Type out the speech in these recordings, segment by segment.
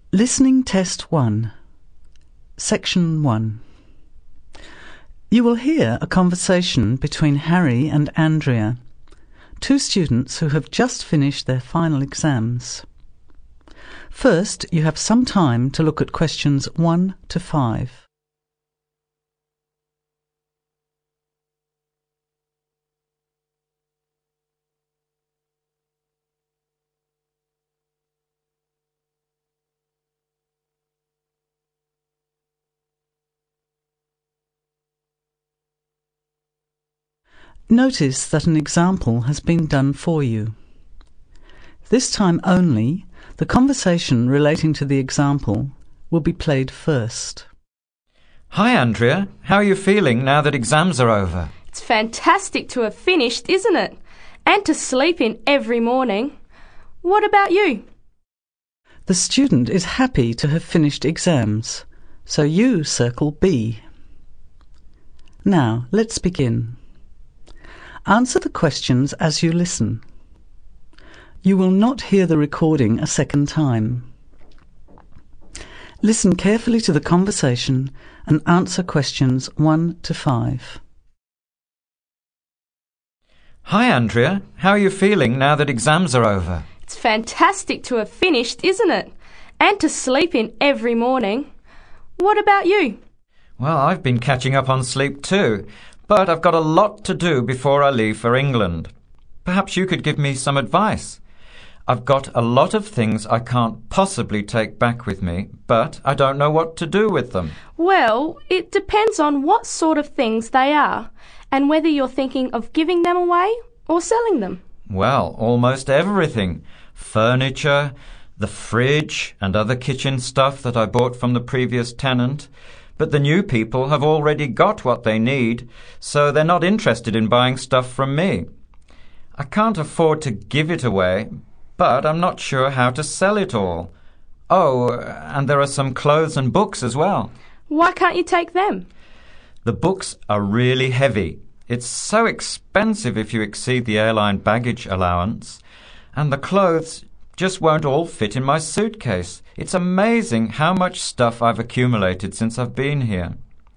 Listening Test 1, Section 1. You will hear a conversation between Harry and Andrea, two students who have just finished their final exams. First, you have some time to look at questions 1 to 5. Notice that an example has been done for you. This time only, the conversation relating to the example will be played first. Hi, Andrea. How are you feeling now that exams are over? It's fantastic to have finished, isn't it? And to sleep in every morning. What about you? The student is happy to have finished exams, so you circle B. Now, let's begin. Answer the questions as you listen. You will not hear the recording a second time. Listen carefully to the conversation and answer questions 1 to 5. Hi, Andrea. How are you feeling now that exams are over? It's fantastic to have finished, isn't it? And to sleep in every morning. What about you? Well, I've been catching up on sleep too, but I've got a lot to do before I leave for England. Perhaps you could give me some advice. I've got a lot of things I can't possibly take back with me, but I don't know what to do with them. Well, it depends on what sort of things they are and whether you're thinking of giving them away or selling them. Well, almost everything. Furniture, the fridge and other kitchen stuff that I bought from the previous tenant. But the new people have already got what they need, so they're not interested in buying stuff from me. I can't afford to give it away, but I'm not sure how to sell it all. Oh, and there are some clothes and books as well. Why can't you take them? The books are really heavy. It's so expensive if you exceed the airline baggage allowance. And the clothes just won't all fit in my suitcase. It's amazing how much stuff I've accumulated since I've been here.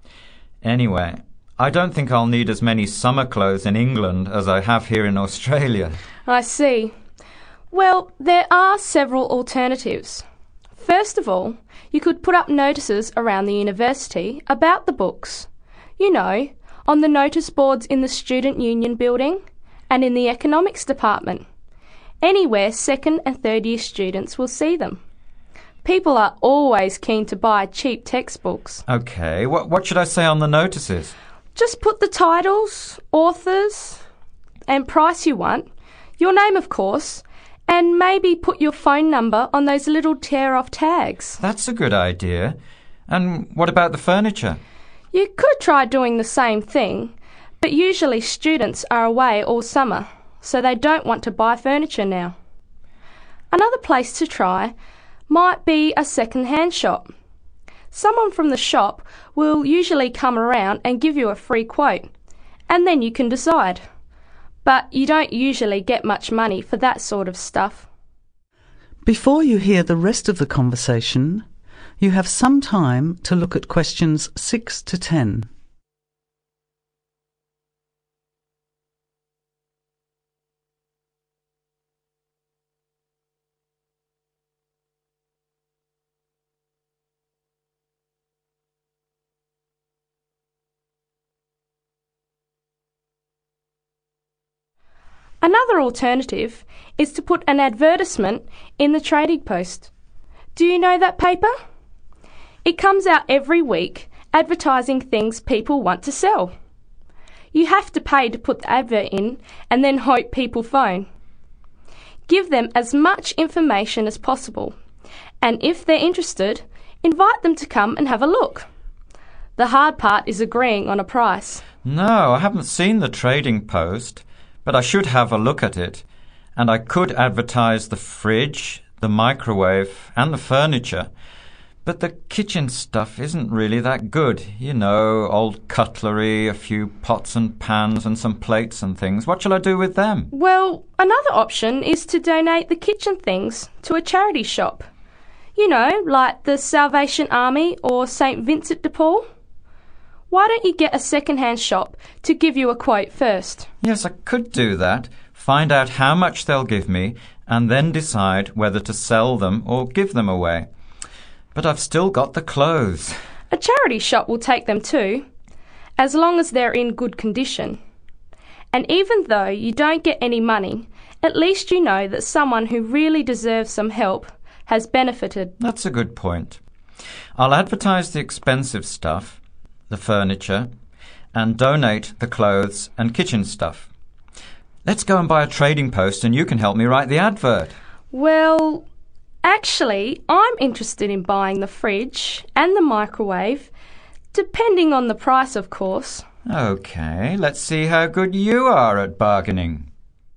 Anyway, I don't think I'll need as many summer clothes in England as I have here in Australia. I see. Well, there are several alternatives. First of all, you could put up notices around the university about the books. You know, on the notice boards in the Student Union building and in the economics department. Anywhere second and third year students will see them. People are always keen to buy cheap textbooks. OK, what should I say on the notices? Just put the titles, authors and price you want, your name of course, and maybe put your phone number on those little tear-off tags. That's a good idea. And what about the furniture? You could try doing the same thing, but usually students are away all summer, so they don't want to buy furniture now. Another place to try might be a second-hand shop. Someone from the shop will usually come around and give you a free quote, and then you can decide. But you don't usually get much money for that sort of stuff. Before you hear the rest of the conversation, you have some time to look at questions 6 to 10. Another alternative is to put an advertisement in the Trading Post. Do you know that paper? It comes out every week advertising things people want to sell. You have to pay to put the advert in and then hope people phone. Give them as much information as possible, and if they're interested, invite them to come and have a look. The hard part is agreeing on a price. No, I haven't seen the Trading Post. But I should have a look at it, and I could advertise the fridge, the microwave and the furniture. But the kitchen stuff isn't really that good. You know, old cutlery, a few pots and pans and some plates and things. What shall I do with them? Well, another option is to donate the kitchen things to a charity shop. You know, like the Salvation Army or St. Vincent de Paul. Why don't you get a second-hand shop to give you a quote first? Yes, I could do that. Find out how much they'll give me and then decide whether to sell them or give them away. But I've still got the clothes. A charity shop will take them too, as long as they're in good condition. And even though you don't get any money, at least you know that someone who really deserves some help has benefited. That's a good point. I'll advertise the expensive stuff, the furniture, and donate the clothes and kitchen stuff. Let's go and buy a trading post and you can help me write the advert. Well, actually, I'm interested in buying the fridge and the microwave, depending on the price, of course. OK, let's see how good you are at bargaining.